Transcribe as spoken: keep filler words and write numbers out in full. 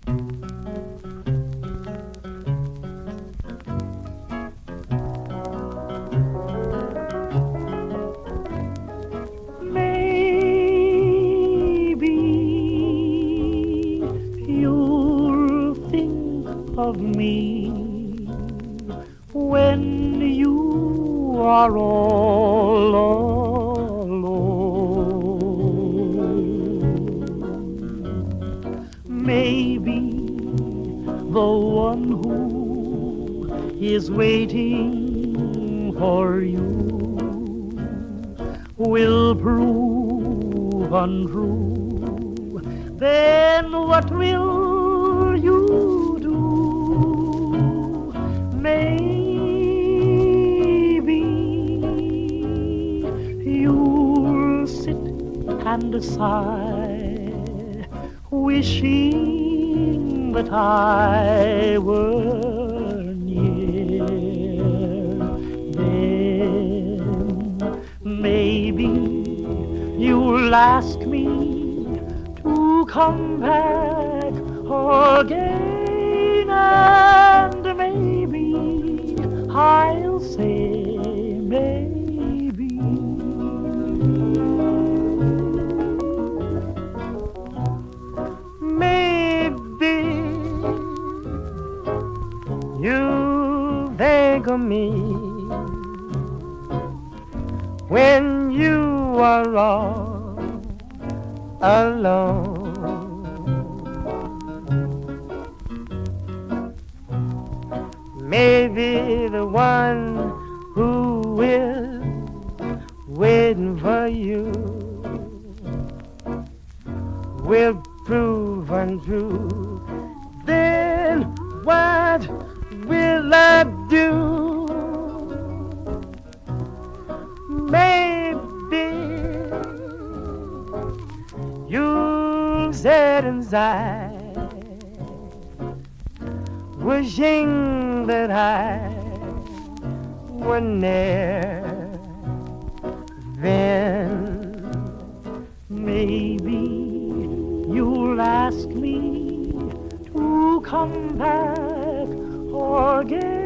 Maybe you'll think of me when you are all alone. Maybe the one who is waiting for you will prove untrue. Then what will you do? Maybe you'll sit and sigh, wishing that I were near. Then maybe you'll ask me to come back again, and maybe I'll say maybe. Maybe you think of me when you are all alone. Maybe the one who is waiting for you will prove untrue. Then what will I do? Maybe you sit inside, wishing that I were near. Then maybe you'll ask me to come back again.